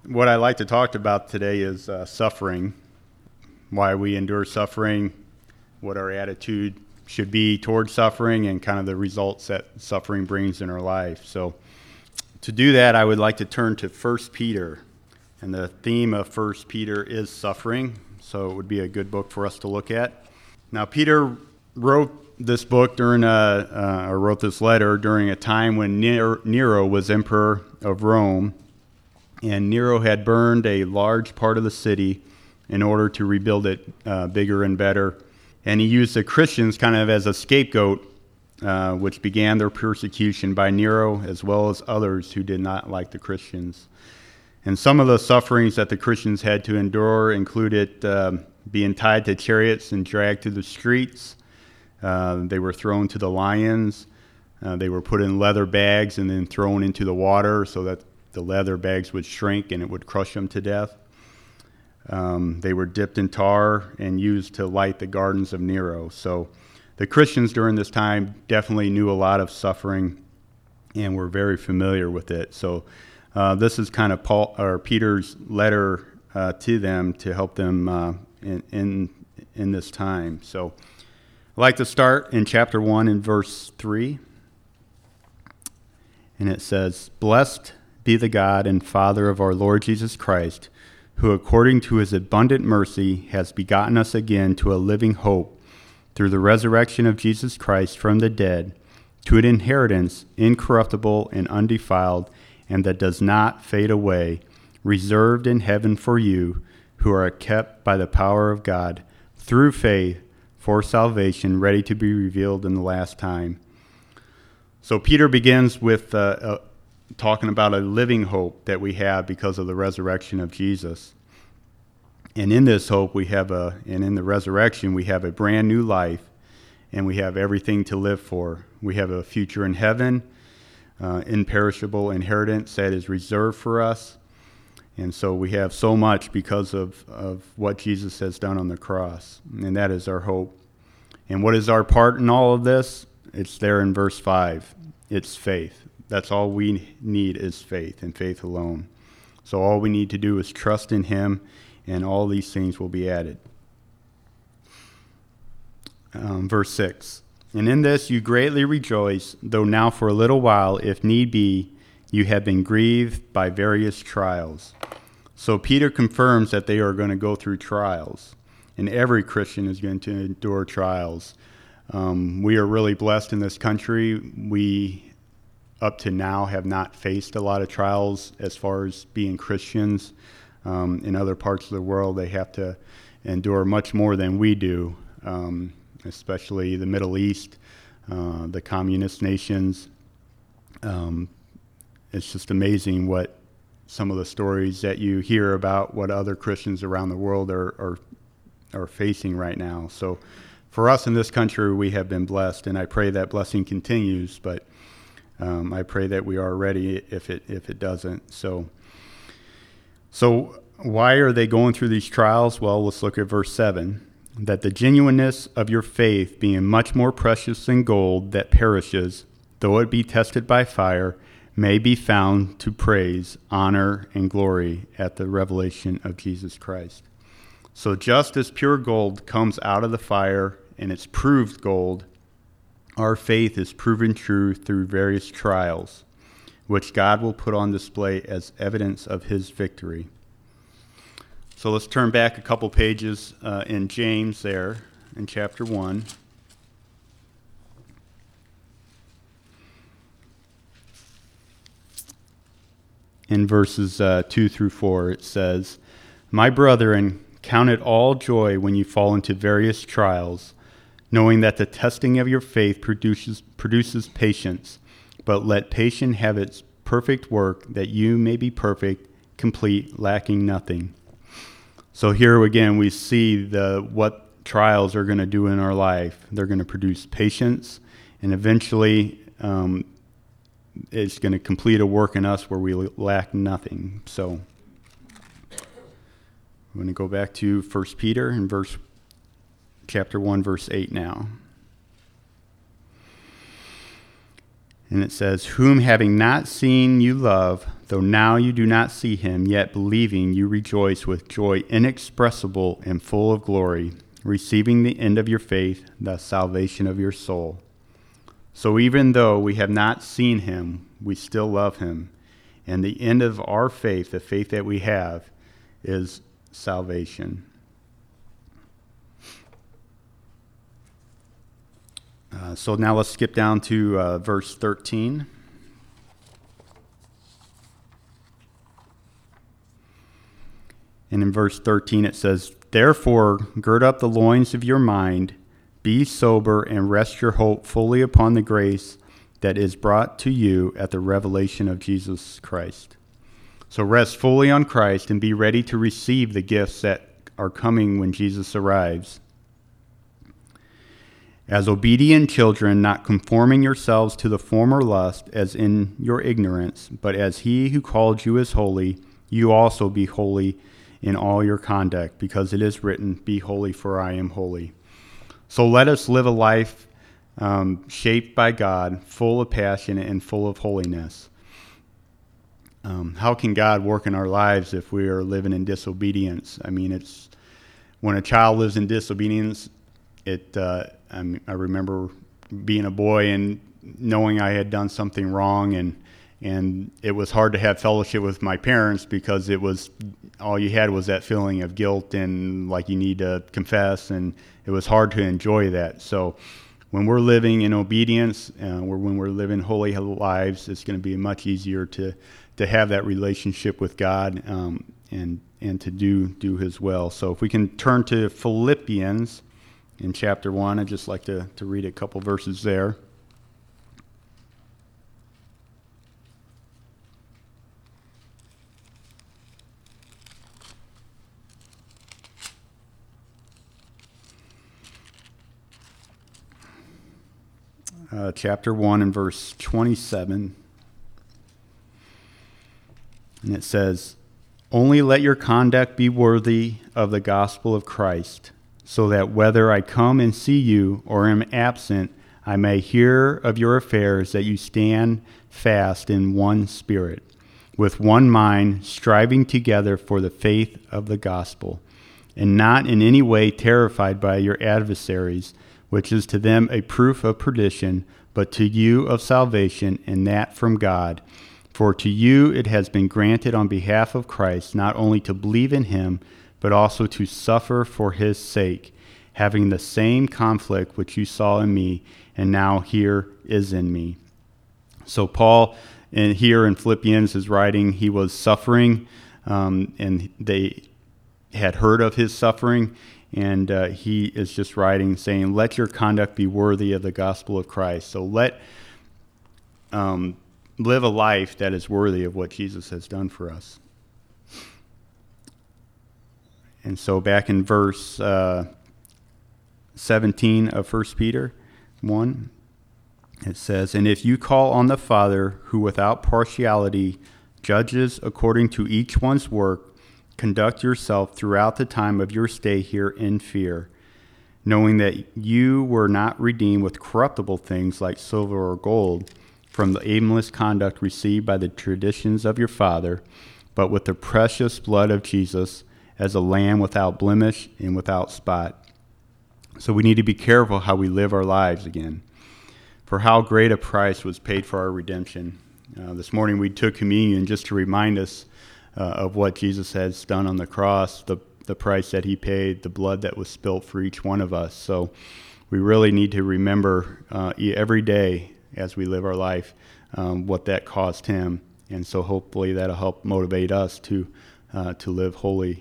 what I like to talk about today is suffering, why we endure suffering, what our attitude should be towards suffering, and kind of the results that suffering brings in our life. So to do that, I would like to turn to 1 Peter. And the theme of 1 Peter is suffering, so it would be a good book for us to look at. Now, Peter wrote this book wrote this letter during a time when Nero was emperor of Rome, and Nero had burned a large part of the city in order to rebuild it bigger and better. And he used the Christians kind of as a scapegoat, which began their persecution by Nero, as well as others who did not like the Christians. And some of the sufferings that the Christians had to endure included being tied to chariots and dragged through the streets. They were thrown to the lions. They were put in leather bags and then thrown into the water so that the leather bags would shrink and it would crush them to death. They were dipped in tar and used to light the gardens of Nero. So the Christians during this time definitely knew a lot of suffering and were very familiar with it. So this is kind of Peter's letter to them to help them in this time. So I'd like to start in chapter 1 and verse 3. And it says, "Blessed be the God and Father of our Lord Jesus Christ, who according to his abundant mercy has begotten us again to a living hope through the resurrection of Jesus Christ from the dead, to an inheritance incorruptible and undefiled, and that does not fade away, reserved in heaven for you, who are kept by the power of God, through faith, for salvation, ready to be revealed in the last time." So Peter begins with talking about a living hope that we have because of the resurrection of Jesus. And in this hope and in the resurrection, we have a brand new life, and we have everything to live for. We have a future in heaven, imperishable inheritance that is reserved for us. And so we have so much because of what Jesus has done on the cross, and that is our hope. And what is our part in all of this? It's there in verse 5. It's faith. That's all we need is faith, and faith alone. So all we need to do is trust in him, and all these things will be added. Verse 6. "And in this you greatly rejoice, though now for a little while, if need be, you have been grieved by various trials." So Peter confirms that they are going to go through trials, and every Christian is going to endure trials. We are really blessed in this country. We, up to now, have not faced a lot of trials as far as being Christians. In other parts of the world, they have to endure much more than we do, especially the Middle East, the communist nations. It's just amazing what some of the stories that you hear about what other Christians around the world are facing right now. So for us in this country, we have been blessed, and I pray that blessing continues, but I pray that we are ready if it doesn't. So why are they going through these trials? Well, let's look at verse 7. "That the genuineness of your faith, being much more precious than gold that perishes, though it be tested by fire, may be found to praise, honor, and glory at the revelation of Jesus Christ." So just as pure gold comes out of the fire and it's proved gold, our faith is proven true through various trials, which God will put on display as evidence of his victory. So let's turn back a couple pages in James there in chapter 1. In verses 2 through 4, it says, "My brethren, count it all joy when you fall into various trials, knowing that the testing of your faith produces patience. But let patience have its perfect work, that you may be perfect, complete, lacking nothing." So here again, we see what trials are going to do in our life. They're going to produce patience, and eventually it's going to complete a work in us where we lack nothing. So I'm going to go back to 1 Peter in chapter 1, verse 8 now. And it says, whom having not seen you love, though now you do not see him, yet believing you rejoice with joy inexpressible and full of glory, receiving the end of your faith, the salvation of your soul. So even though we have not seen him, we still love him. And the end of our faith, the faith that we have, is salvation. So now let's skip down to verse 13. And in verse 13 it says, therefore gird up the loins of your mind, be sober, and rest your hope fully upon the grace that is brought to you at the revelation of Jesus Christ. So rest fully on Christ and be ready to receive the gifts that are coming when Jesus arrives. As obedient children, not conforming yourselves to the former lust as in your ignorance, but as he who called you is holy, you also be holy in all your conduct, because it is written, be holy, for I am holy. So let us live a life shaped by God, full of passion and full of holiness. How can God work in our lives if we are living in disobedience? I mean, it's when a child lives in disobedience, I remember being a boy and knowing I had done something wrong, and it was hard to have fellowship with my parents because it was all you had was that feeling of guilt and like you need to confess, and it was hard to enjoy that. So when we're living in obedience, when we're living holy lives, it's going to be much easier to have that relationship with God and to do His will. So if we can turn to Philippians in chapter 1, I'd just like to read a couple verses there. Chapter 1 and verse 27. And it says, only let your conduct be worthy of the gospel of Christ, so that whether I come and see you or am absent, I may hear of your affairs, that you stand fast in one spirit, with one mind, striving together for the faith of the gospel, and not in any way terrified by your adversaries, which is to them a proof of perdition, but to you of salvation, and that from God. For to you it has been granted on behalf of Christ not only to believe in him, but also to suffer for his sake, having the same conflict which you saw in me, and now here is in me. So Paul, here in Philippians, is writing, he was suffering, and they had heard of his suffering, and he is just writing, saying, let your conduct be worthy of the gospel of Christ. So live a life that is worthy of what Jesus has done for us. And so back in verse 17 of 1 Peter 1, it says, and if you call on the Father, who without partiality judges according to each one's work, conduct yourself throughout the time of your stay here in fear, knowing that you were not redeemed with corruptible things like silver or gold from the aimless conduct received by the traditions of your father, but with the precious blood of Jesus, as a lamb without blemish and without spot. So we need to be careful how we live our lives again. For how great a price was paid for our redemption. This morning we took communion just to remind us of what Jesus has done on the cross, the price that he paid, the blood that was spilt for each one of us. So we really need to remember every day as we live our life what that cost him. And so hopefully that'll help motivate us to live holy.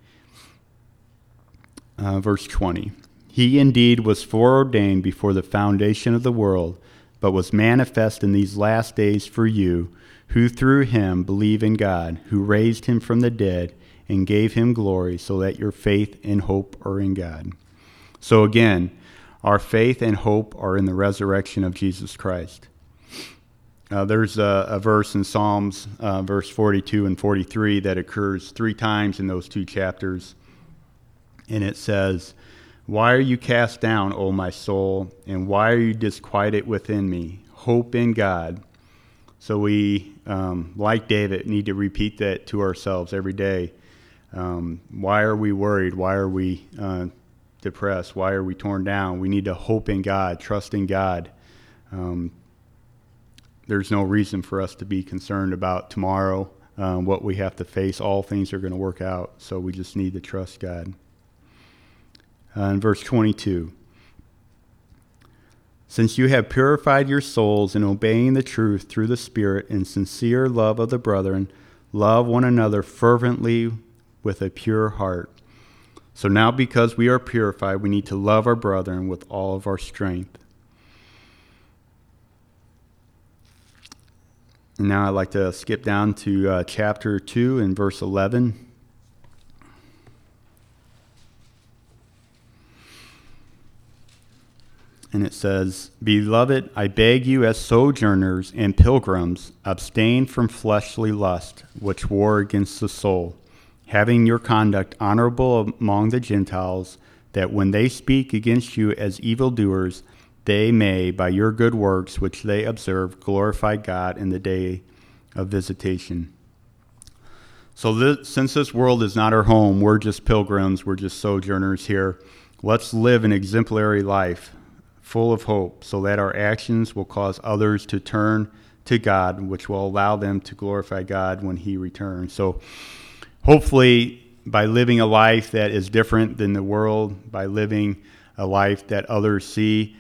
Verse 20. He indeed was foreordained before the foundation of the world, but was manifest in these last days for you, who through him believe in God, who raised him from the dead and gave him glory, so that your faith and hope are in God. So again, our faith and hope are in the resurrection of Jesus Christ. There's a verse in Psalms, verse 42 and 43, that occurs 3 times in those 2 chapters. And it says, why are you cast down, O my soul, and why are you disquieted within me? hope in God. So we, like David, need to repeat that to ourselves every day. Why are we worried? Why are we depressed? Why are we torn down? We need to hope in God, trust in God. There's no reason for us to be concerned about tomorrow, what we have to face. All things are going to work out, so we just need to trust God. In verse 22, since you have purified your souls in obeying the truth through the Spirit in sincere love of the brethren, love one another fervently with a pure heart. So now because we are purified, we need to love our brethren with all of our strength. And now I'd like to skip down to chapter 2 and verse 11. And it says, Beloved, I beg you as sojourners and pilgrims, abstain from fleshly lust, which war against the soul, having your conduct honorable among the Gentiles, that when they speak against you as evildoers, they may, by your good works which they observe, glorify God in the day of visitation. So since this world is not our home, we're just pilgrims, we're just sojourners here. Let's live an exemplary life, full of hope, so that our actions will cause others to turn to God, which will allow them to glorify God when He returns. So hopefully, by living a life that is different than the world, by living a life that others see,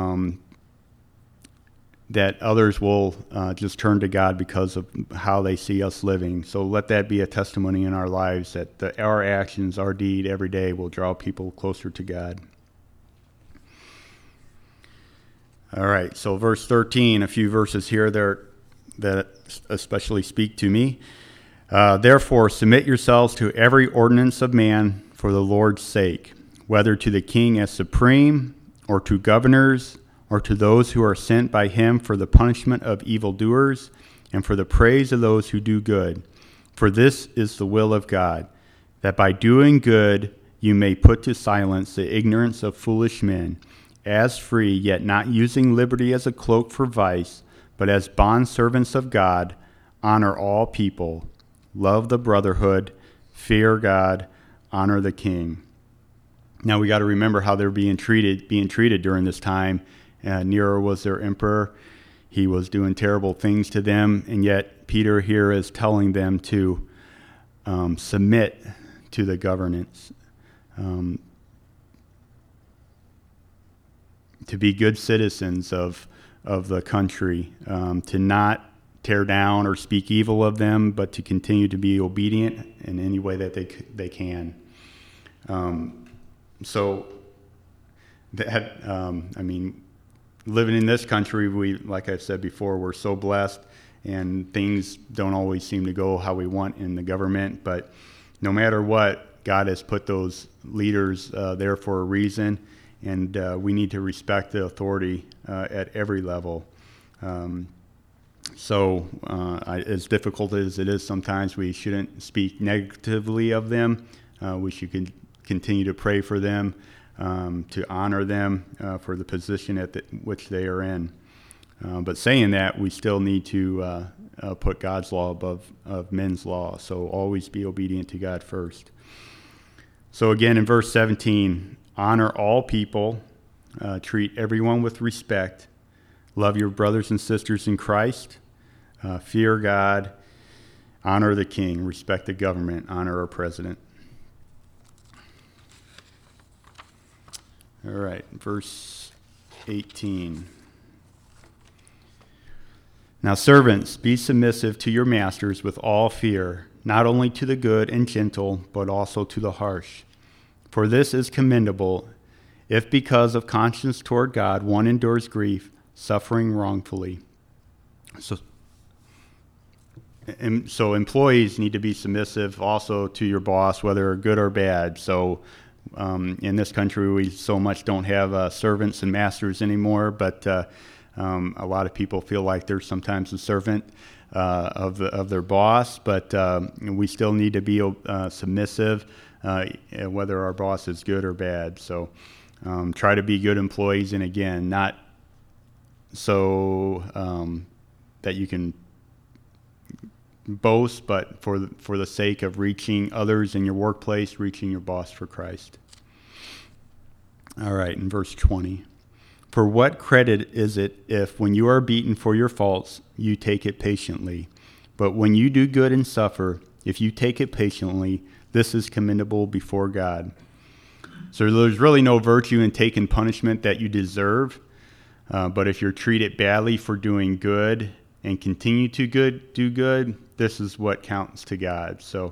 that others will just turn to God because of how they see us living. So let that be a testimony in our lives that our actions, our deed every day will draw people closer to God. All right, so verse 13, a few verses here there that especially speak to me. Therefore, submit yourselves to every ordinance of man for the Lord's sake, whether to the king as supreme, or to governors, or to those who are sent by him for the punishment of evildoers, and for the praise of those who do good. For this is the will of God, that by doing good you may put to silence the ignorance of foolish men, as free, yet not using liberty as a cloak for vice, but as bondservants of God, honor all people, love the brotherhood, fear God, honor the king. Now we got to remember how they're being treated during this time. Nero was their emperor. He was doing terrible things to them, and yet Peter here is telling them to submit to the governance, to be good citizens of the country, to not tear down or speak evil of them, but to continue to be obedient in any way that they can. So that, living in this country, we, like I've said before, we're so blessed, and things don't always seem to go how we want in the government. But no matter what, God has put those leaders there for a reason, and we need to respect the authority at every level. As difficult as it is sometimes, we shouldn't speak negatively of them. We should continue to pray for them, to honor them for the position which they are in. But saying that, we still need to put God's law above of men's law. So always be obedient to God first. So again, in verse 17, honor all people, treat everyone with respect, love your brothers and sisters in Christ, fear God, honor the king, respect the government, honor our president. All right, verse 18. Now, servants, be submissive to your masters with all fear, not only to the good and gentle, but also to the harsh. For this is commendable, if because of conscience toward God one endures grief, suffering wrongfully. So employees need to be submissive also to your boss, whether good or bad. So in this country, we so much don't have servants and masters anymore, but a lot of people feel like they're sometimes a servant of their boss, but we still need to be submissive, whether our boss is good or bad. So try to be good employees, and again, not so that you can boast, but for the sake of reaching others in your workplace, reaching your boss for Christ. All right, in verse 20. For what credit is it if, when you are beaten for your faults, you take it patiently? But when you do good and suffer, if you take it patiently, this is commendable before God. So there's really no virtue in taking punishment that you deserve, but if you're treated badly for doing good and continue to do good, this is what counts to God. So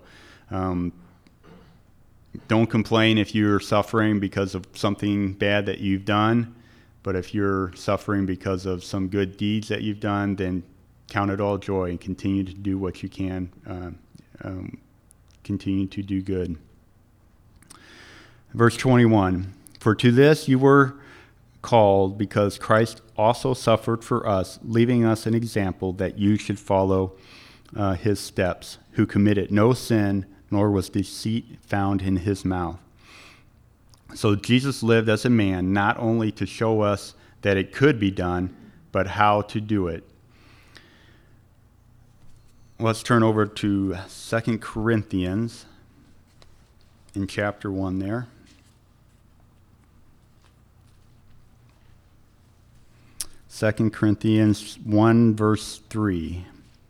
don't complain if you're suffering because of something bad that you've done. But if you're suffering because of some good deeds that you've done, then count it all joy and continue to do what you can. Continue to do good. Verse 21, for to this you were called, because Christ also suffered for us, leaving us an example that you should follow his steps, who committed no sin, nor was deceit found in his mouth. So Jesus lived as a man, not only to show us that it could be done, but how to do it. Let's turn over to 2 Corinthians in chapter 1 there. 2 Corinthians 1, verse 3.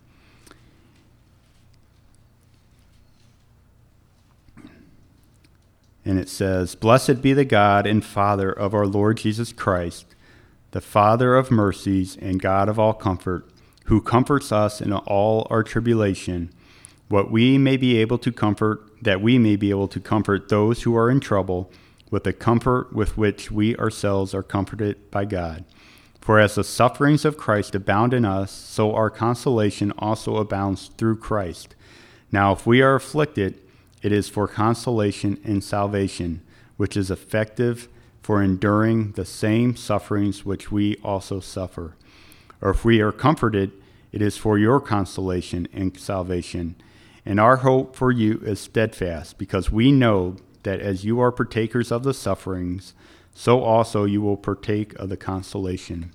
And it says, Blessed be the God and Father of our Lord Jesus Christ, the Father of mercies and God of all comfort, who comforts us in all our tribulation, that we may be able to comfort those who are in trouble with the comfort with which we ourselves are comforted by God. For as the sufferings of Christ abound in us, so our consolation also abounds through Christ. Now if we are afflicted, it is for consolation and salvation, which is effective for enduring the same sufferings which we also suffer. Or if we are comforted, it is for your consolation and salvation. And our hope for you is steadfast, because we know that as you are partakers of the sufferings, so also you will partake of the consolation.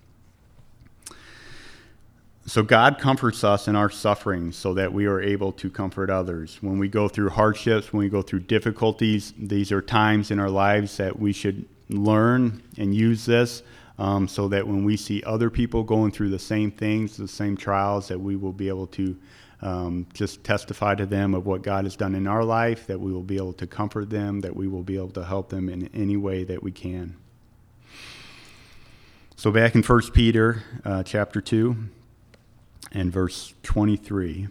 So God comforts us in our sufferings so that we are able to comfort others. When we go through hardships, when we go through difficulties, these are times in our lives that we should learn and use this so that when we see other people going through the same things, the same trials, that we will be able to just testify to them of what God has done in our life, that we will be able to comfort them, that we will be able to help them in any way that we can. So back in 1 Peter chapter 2 and verse 23.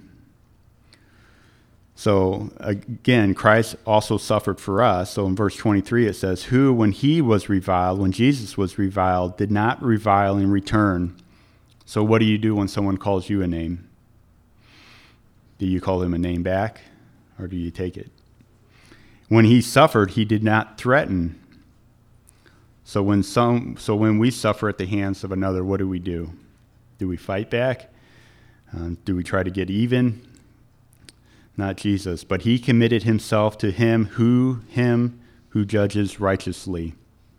So again, Christ also suffered for us. So in verse 23 it says, who, when Jesus was reviled, did not revile in return. So what do you do when someone calls you a name? Do you call them a name back, or do you take it? When he suffered, he did not threaten. So when we suffer at the hands of another, what do? Do we fight back? Do we try to get even? Not Jesus, but he committed himself to him who judges righteously.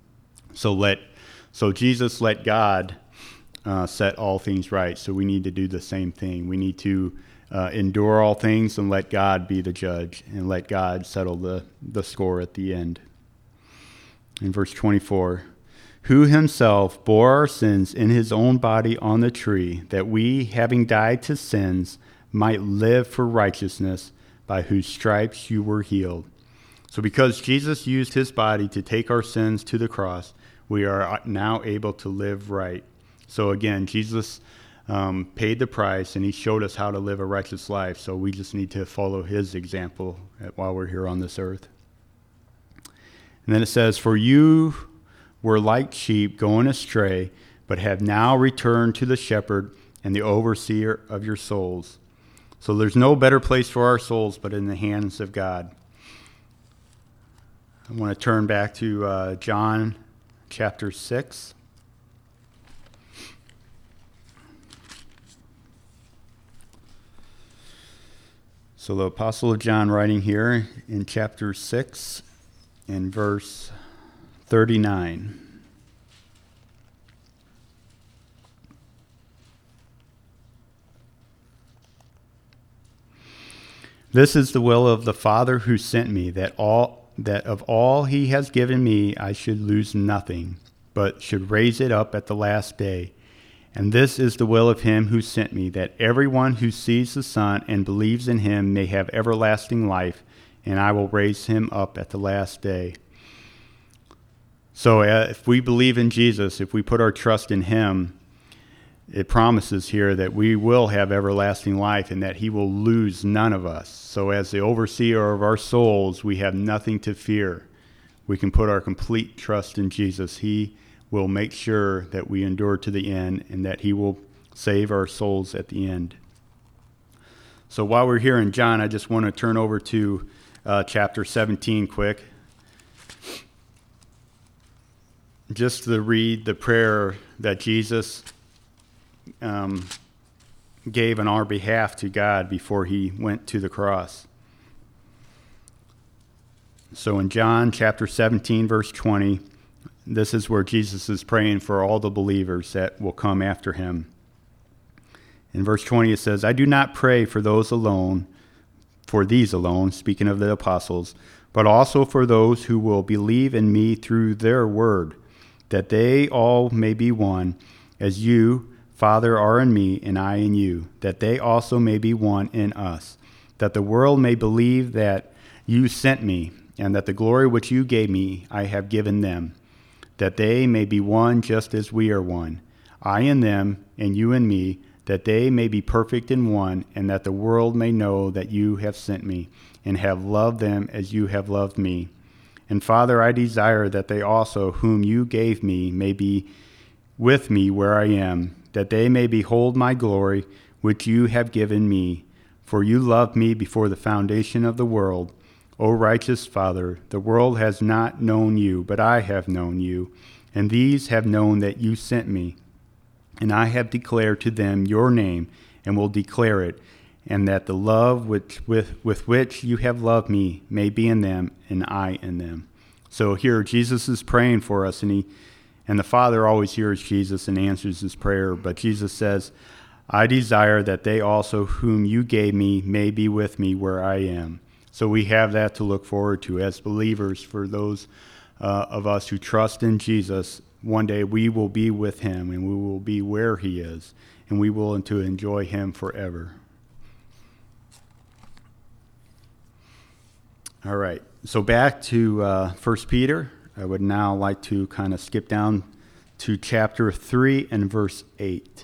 So Jesus let God set all things right. So we need to do the same thing. We need to endure all things and let God be the judge and let God settle the score at the end. In verse 24, who himself bore our sins in his own body on the tree, that we, having died to sins, might live for righteousness, by whose stripes you were healed. So because Jesus used his body to take our sins to the cross, we are now able to live right. So again, Jesus paid the price, and he showed us how to live a righteous life. So we just need to follow his example while we're here on this earth. And then it says, for you were like sheep going astray, but have now returned to the shepherd and the overseer of your souls. So there's no better place for our souls but in the hands of God. I want to turn back to John chapter 6. So the Apostle of John writing here in chapter 6 and verse 39. This is the will of the Father who sent me, that of all he has given me I should lose nothing, but should raise it up at the last day. And this is the will of him who sent me, that everyone who sees the Son and believes in him may have everlasting life, and I will raise him up at the last day. So if we believe in Jesus, if we put our trust in him, it promises here that we will have everlasting life and that he will lose none of us. So as the overseer of our souls, we have nothing to fear. We can put our complete trust in Jesus. He will make sure that we endure to the end and that he will save our souls at the end. So while we're here in John, I just want to turn over to chapter 17 quick. Just to read the prayer that Jesus gave on our behalf to God before he went to the cross. So in John chapter 17, verse 20, this is where Jesus is praying for all the believers that will come after him. In verse 20 it says, I do not pray for these alone, speaking of the apostles, but also for those who will believe in me through their word, that they all may be one, as you, Father, are in me, and I in you, that they also may be one in us, that the world may believe that you sent me, and that the glory which you gave me I have given them, that they may be one just as we are one, I in them, and you in me, that they may be perfect in one, and that the world may know that you have sent me, and have loved them as you have loved me. And Father, I desire that they also, whom you gave me, may be with me where I am, that they may behold my glory, which you have given me. For you loved me before the foundation of the world. O righteous Father, the world has not known you, but I have known you, and these have known that you sent me. And I have declared to them your name, and will declare it, and that the love with which you have loved me may be in them, and I in them. So here Jesus is praying for us, and the Father always hears Jesus and answers his prayer. But Jesus says, I desire that they also whom you gave me may be with me where I am. So we have that to look forward to as believers. For those of us who trust in Jesus, one day we will be with him, and we will be where he is, and we will to enjoy him forever. All right, so back to 1 Peter. I would now like to kind of skip down to chapter 3 and verse 8.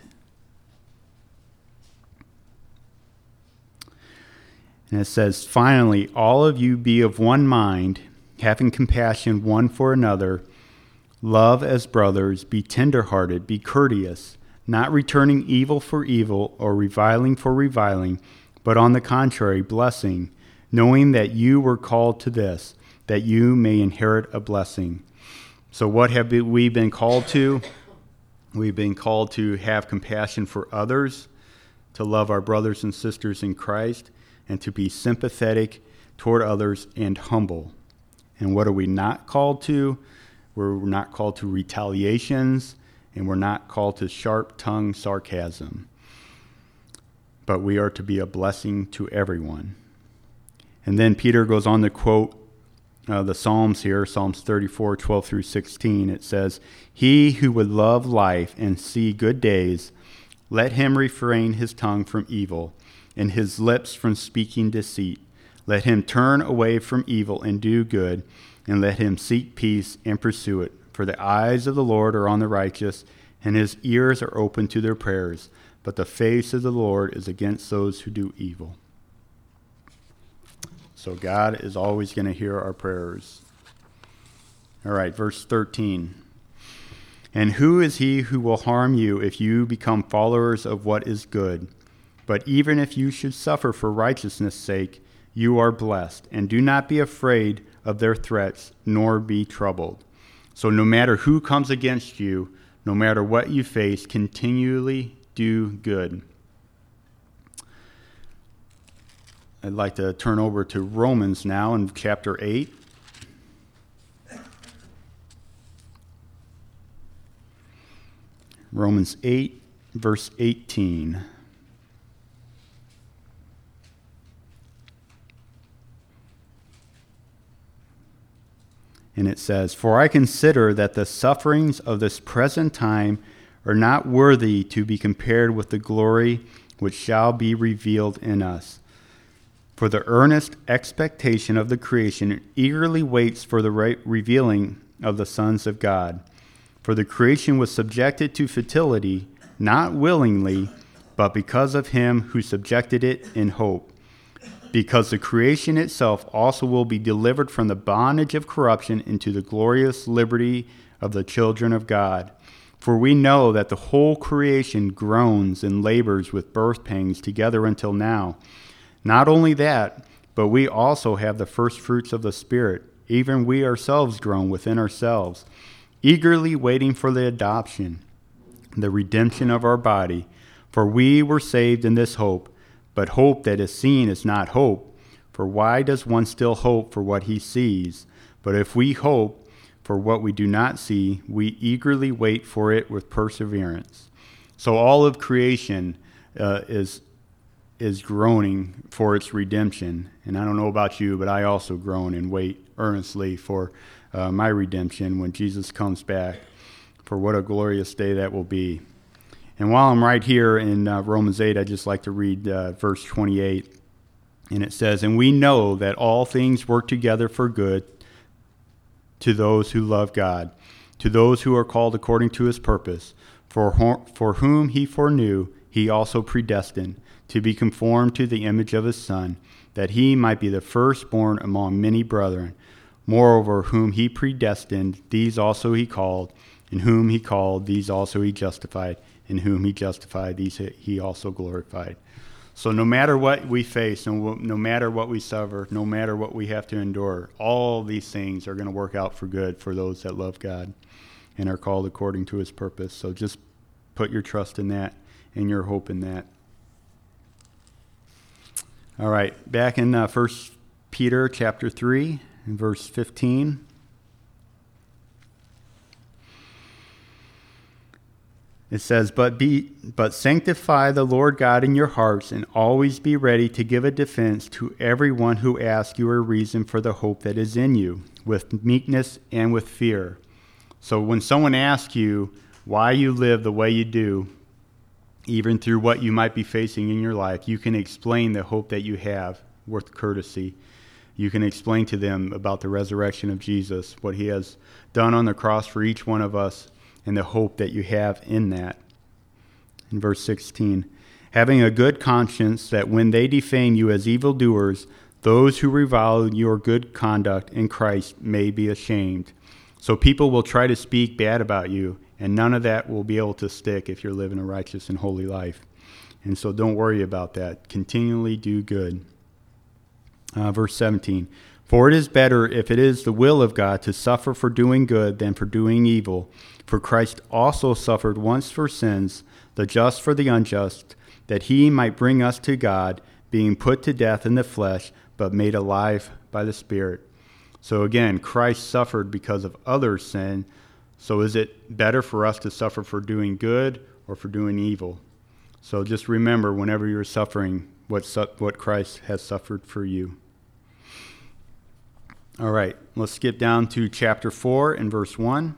And it says, finally, all of you be of one mind, having compassion one for another, love as brothers, be tender-hearted, be courteous, not returning evil for evil or reviling for reviling, but on the contrary, blessing, knowing that you were called to this, that you may inherit a blessing. So what have we been called to? We've been called to have compassion for others, to love our brothers and sisters in Christ, and to be sympathetic toward others and humble. And what are we not called to? We're not called to retaliations, and we're not called to sharp-tongued sarcasm. But we are to be a blessing to everyone. And then Peter goes on to quote the Psalms here, Psalms 34, 12 through 16. It says, he who would love life and see good days, let him refrain his tongue from evil and his lips from speaking deceit. Let him turn away from evil and do good, and let him seek peace and pursue it. For the eyes of the Lord are on the righteous, and his ears are open to their prayers. But the face of the Lord is against those who do evil. So God is always going to hear our prayers. All right, verse 13. And who is he who will harm you if you become followers of what is good? But even if you should suffer for righteousness' sake, you are blessed. And do not be afraid of their threats, nor be troubled. So no matter who comes against you, no matter what you face, continually do good. I'd like to turn over to Romans now in chapter 8. Romans 8, verse 18. And it says, "For I consider that the sufferings of this present time are not worthy to be compared with the glory which shall be revealed in us. For the earnest expectation of the creation eagerly waits for the revealing of the sons of God. For the creation was subjected to futility, not willingly, but because of him who subjected it in hope. Because the creation itself also will be delivered from the bondage of corruption into the glorious liberty of the children of God. For we know that the whole creation groans and labors with birth pangs together until now. Not only that, but we also have the first fruits of the Spirit, even we ourselves groan within ourselves, eagerly waiting for the adoption, the redemption of our body. For we were saved in this hope, but hope that is seen is not hope. For why does one still hope for what he sees? But if we hope for what we do not see, we eagerly wait for it with perseverance." So all of creation is groaning for its redemption. And I don't know about you, but I also groan and wait earnestly for my redemption when Jesus comes back, for what a glorious day that will be. And while I'm right here in Romans 8, I'd just like to read verse 28. And it says, "And we know that all things work together for good to those who love God, to those who are called according to his purpose. For whom he foreknew, he also predestined to be conformed to the image of his Son, that he might be the firstborn among many brethren. Moreover, whom he predestined, these also he called, and whom he called, these also he justified, and whom he justified, these he also glorified." So no matter what we face, no matter what we suffer, no matter what we have to endure, all these things are going to work out for good for those that love God and are called according to his purpose. So just put your trust in that and your hope in that. All right, back in 1 Peter chapter 3, and verse 15. It says, but sanctify the Lord God in your hearts, and always be ready to give a defense to everyone who asks you a reason for the hope that is in you, with meekness and with fear. So when someone asks you why you live the way you do, even through what you might be facing in your life, you can explain the hope that you have with courtesy. You can explain to them about the resurrection of Jesus, what he has done on the cross for each one of us, and the hope that you have in that. In verse 16, having a good conscience, that when they defame you as evildoers, those who revile your good conduct in Christ may be ashamed. So people will try to speak bad about you, and none of that will be able to stick if you're living a righteous and holy life. And so don't worry about that. Continually do good. Verse 17, for it is better, if it is the will of God, to suffer for doing good than for doing evil. For Christ also suffered once for sins, the just for the unjust, that he might bring us to God, being put to death in the flesh, but made alive by the Spirit. So again, Christ suffered because of others' sin. So is it better for us to suffer for doing good or for doing evil? So just remember, whenever you're suffering, what Christ has suffered for you. All right, let's skip down to chapter 4 and verse 1.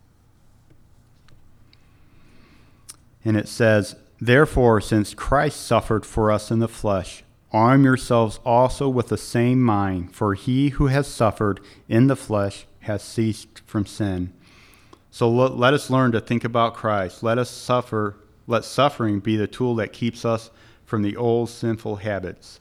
And it says, therefore, since Christ suffered for us in the flesh, arm yourselves also with the same mind, for he who has suffered in the flesh has ceased from sin. So let us learn to think about Christ. Let suffering be the tool that keeps us from the old sinful habits.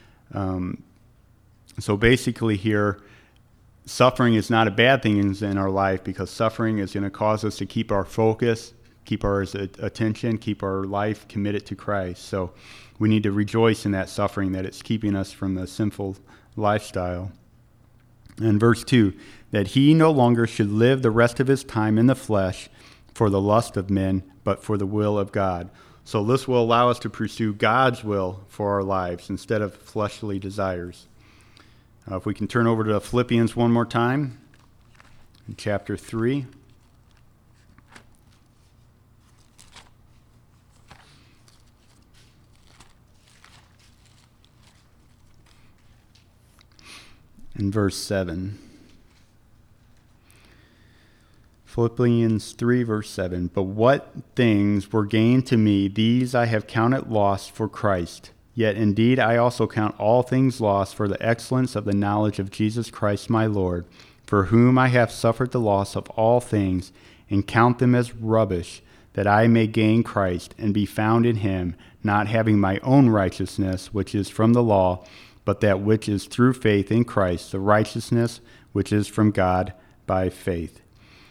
So basically here, suffering is not a bad thing in our life, because suffering is going to cause us to keep our focus, keep our attention, keep our life committed to Christ. So we need to rejoice in that suffering, that it's keeping us from the sinful lifestyle. And verse 2, that he no longer should live the rest of his time in the flesh for the lust of men, but for the will of God. So this will allow us to pursue God's will for our lives instead of fleshly desires. If we can turn over to Philippians one more time, in chapter 3. In verse 7. Philippians 3, verse 7. But what things were gained to me, these I have counted loss for Christ. Yet indeed I also count all things lost for the excellence of the knowledge of Jesus Christ my Lord, for whom I have suffered the loss of all things, and count them as rubbish, that I may gain Christ, and be found in him, not having my own righteousness, which is from the law, but that which is through faith in Christ, the righteousness which is from God by faith.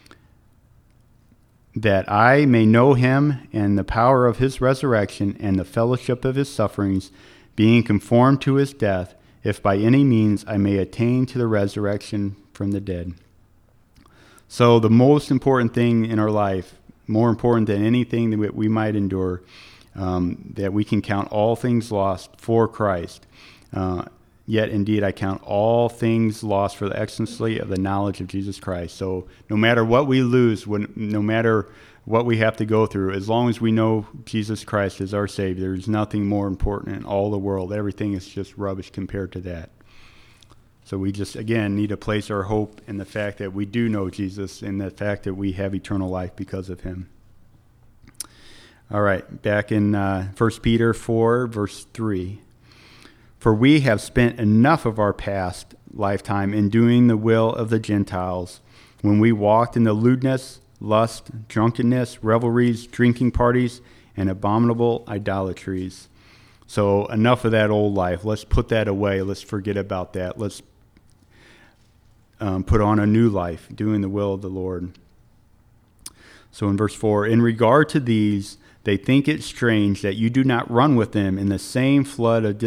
That I may know him and the power of his resurrection and the fellowship of his sufferings, being conformed to his death, if by any means I may attain to the resurrection from the dead. So the most important thing in our life, more important than anything that we might endure, that we can count all things lost for Christ. Yet indeed I count all things lost for the excellency of the knowledge of Jesus Christ. So no matter what we lose, no matter what we have to go through, as long as we know Jesus Christ is our Savior, there's nothing more important in all the world. Everything is just rubbish compared to that. So we just, again, need to place our hope in the fact that we do know Jesus and the fact that we have eternal life because of him. All right, back in 1 Peter 4, verse 3. For we have spent enough of our past lifetime in doing the will of the Gentiles, when we walked in the lewdness, lust, drunkenness, revelries, drinking parties, and abominable idolatries. So enough of that old life. Let's put that away. Let's forget about that. Let's put on a new life, doing the will of the Lord. So in verse 4, in regard to these, they think it strange that you do not run with them in the same flood of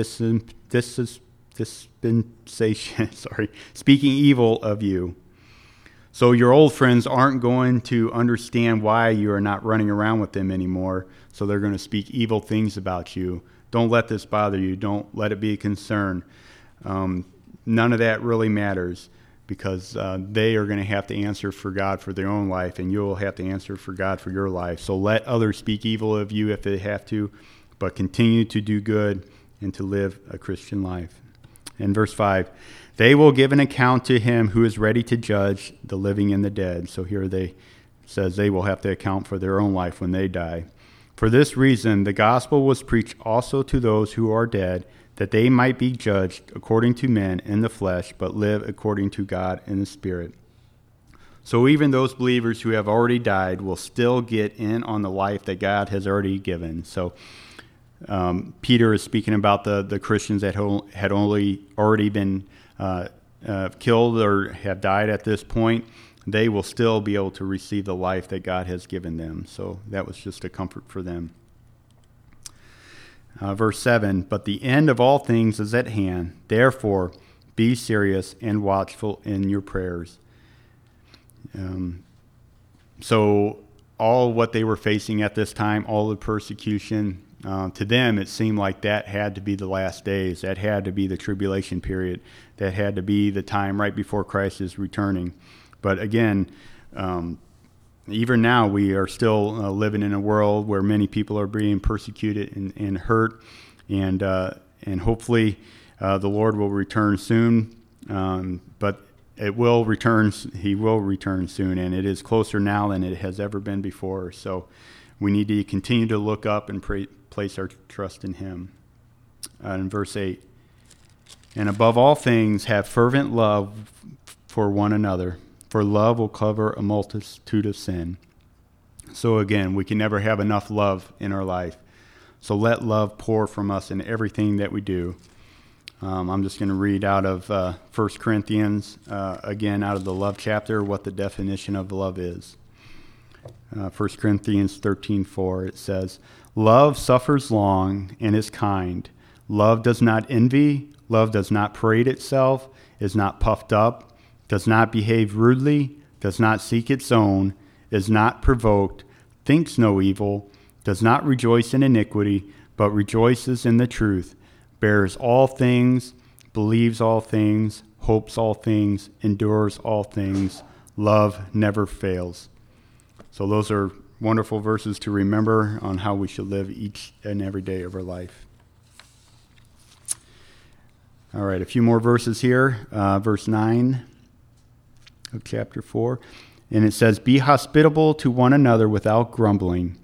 dispensation, speaking evil of you. So your old friends aren't going to understand why you are not running around with them anymore, so they're going to speak evil things about you. Don't let this bother you. Don't let it be a concern. None of that really matters, because they are going to have to answer for God for their own life, and you'll have to answer for God for your life. So let others speak evil of you if they have to, but continue to do good and to live a Christian life. In verse 5, they will give an account to him who is ready to judge the living and the dead. So here says they will have to account for their own life when they die. For this reason, the gospel was preached also to those who are dead, that they might be judged according to men in the flesh, but live according to God in the Spirit. So even those believers who have already died will still get in on the life that God has already given. So Peter is speaking about the Christians that had already been killed or have died at this point. They will still be able to receive the life that God has given them. So that was just a comfort for them. Verse 7, but the end of all things is at hand. Therefore, be serious and watchful in your prayers. So all what they were facing at this time, all the persecution, to them it seemed like that had to be the last days. That had to be the tribulation period. That had to be the time right before Christ is returning. But again, even now we are still living in a world where many people are being persecuted and hurt, and hopefully the Lord will return soon. But it will return. He will return soon, and it is closer now than it has ever been before. So we need to continue to look up and place our trust in him. In verse 8, and above all things have fervent love for one another, for love will cover a multitude of sin. So again, we can never have enough love in our life. So let love pour from us in everything that we do. I'm just going to read out of 1 Corinthians, again, out of the love chapter, what the definition of love is. 1 Corinthians 13:4, it says, love suffers long and is kind. Love does not envy. Love does not parade itself, is not puffed up, does not behave rudely, does not seek its own, is not provoked, thinks no evil, does not rejoice in iniquity, but rejoices in the truth, bears all things, believes all things, hopes all things, endures all things. Love never fails. So those are wonderful verses to remember on how we should live each and every day of our life. All right, a few more verses here. Verse 9 of chapter 4. And it says, "Be hospitable to one another without grumbling.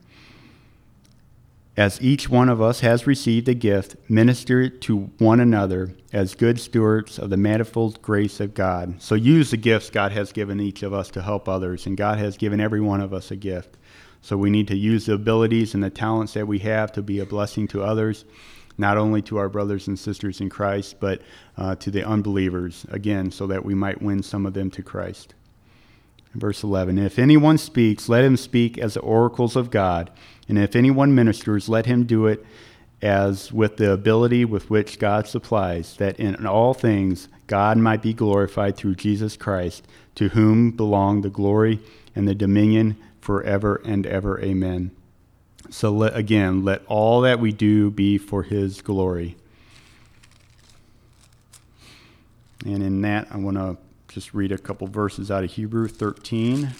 As each one of us has received a gift, minister it to one another as good stewards of the manifold grace of God." So use the gifts God has given each of us to help others, and God has given every one of us a gift. So we need to use the abilities and the talents that we have to be a blessing to others, not only to our brothers and sisters in Christ, but to the unbelievers, again, so that we might win some of them to Christ. Verse 11, "If anyone speaks, let him speak as the oracles of God. And if anyone ministers, let him do it as with the ability with which God supplies, that in all things God might be glorified through Jesus Christ, to whom belong the glory and the dominion forever and ever. Amen." So let all that we do be for his glory. And in that, I want to just read a couple verses out of Hebrew 13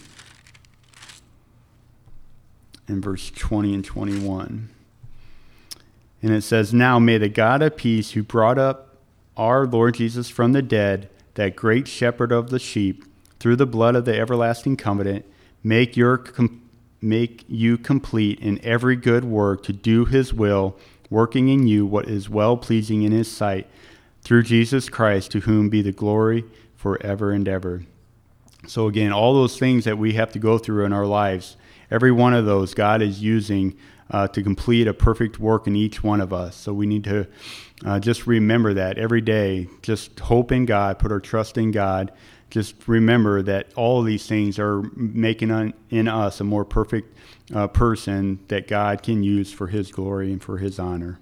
and verse 20 and 21. And it says, "Now may the God of peace, who brought up our Lord Jesus from the dead, that great shepherd of the sheep, through the blood of the everlasting covenant, make you complete in every good work to do his will, working in you what is well-pleasing in his sight, through Jesus Christ, to whom be the glory forever and ever." So again, all those things that we have to go through in our lives, every one of those God is using to complete a perfect work in each one of us. So we need to just remember that every day. Just hope in God, put our trust in God. Just remember that all of these things are making in us a more perfect person that God can use for his glory and for his honor.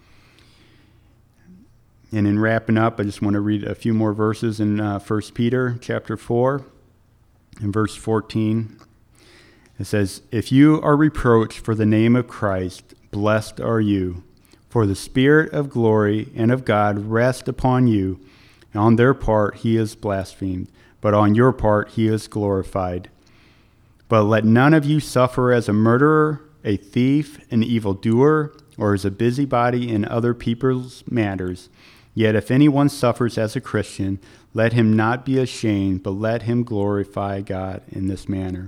And in wrapping up, I just want to read a few more verses in 1 Peter chapter 4 and verse 14. It says, "If you are reproached for the name of Christ, blessed are you, for the Spirit of glory and of God rest upon you. On their part he is blasphemed, but on your part he is glorified. But let none of you suffer as a murderer, a thief, an evildoer, or as a busybody in other people's matters. Yet if anyone suffers as a Christian, let him not be ashamed, but let him glorify God in this manner."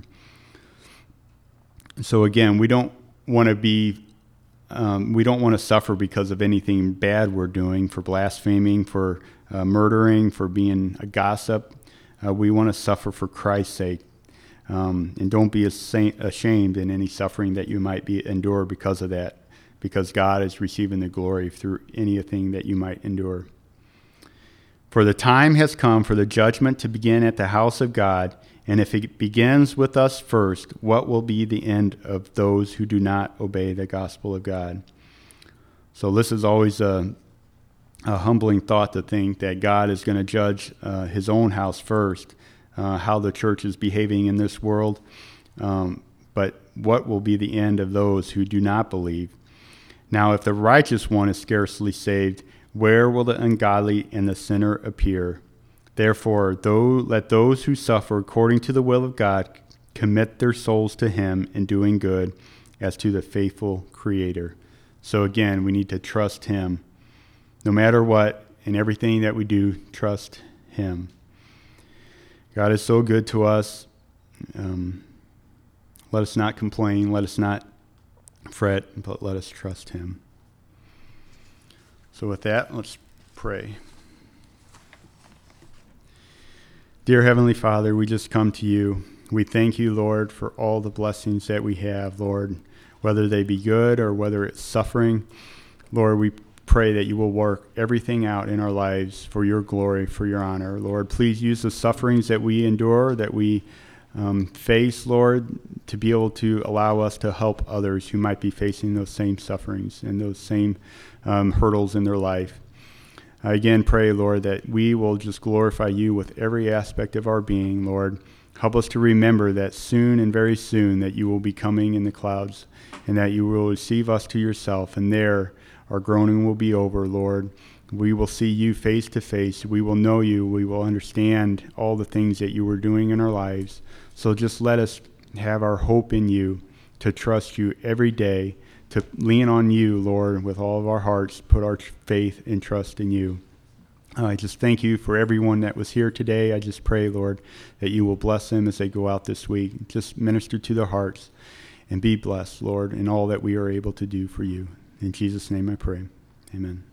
So again, we don't want to suffer because of anything bad we're doing, for blaspheming, for murdering, for being a gossip. We want to suffer for Christ's sake. And don't be ashamed in any suffering that you might endure because of that, because God is receiving the glory through anything that you might endure. "For the time has come for the judgment to begin at the house of God, and if it begins with us first, what will be the end of those who do not obey the gospel of God?" So this is always a humbling thought, to think that God is going to judge his own house first, how the church is behaving in this world. But what will be the end of those who do not believe? "Now, if the righteous one is scarcely saved, where will the ungodly and the sinner appear? Therefore, let those who suffer according to the will of God commit their souls to him in doing good, as to the faithful Creator." So again, we need to trust him. No matter what, in everything that we do, trust him. God is so good to us. Let us not complain. Let us not fret, but let us trust him. So with that, let's pray. Dear Heavenly Father, we just come to you. We thank you, Lord, for all the blessings that we have, Lord, whether they be good or whether it's suffering. Lord, we pray that you will work everything out in our lives for your glory, for your honor. Lord, please use the sufferings that we endure, that we face, Lord, to be able to allow us to help others who might be facing those same sufferings and those same hurdles in their life. I again pray, Lord, that we will just glorify you with every aspect of our being, Lord. Help us to remember that soon and very soon that you will be coming in the clouds, and that you will receive us to yourself, and there our groaning will be over, Lord. We will see you face to face. We will know you. We will understand all the things that you were doing in our lives. So just let us have our hope in you, to trust you every day, to lean on you, Lord, with all of our hearts, put our faith and trust in you. I just thank you for everyone that was here today. I just pray, Lord, that you will bless them as they go out this week. Just minister to their hearts and be blessed, Lord, in all that we are able to do for you. In Jesus' name I pray. Amen.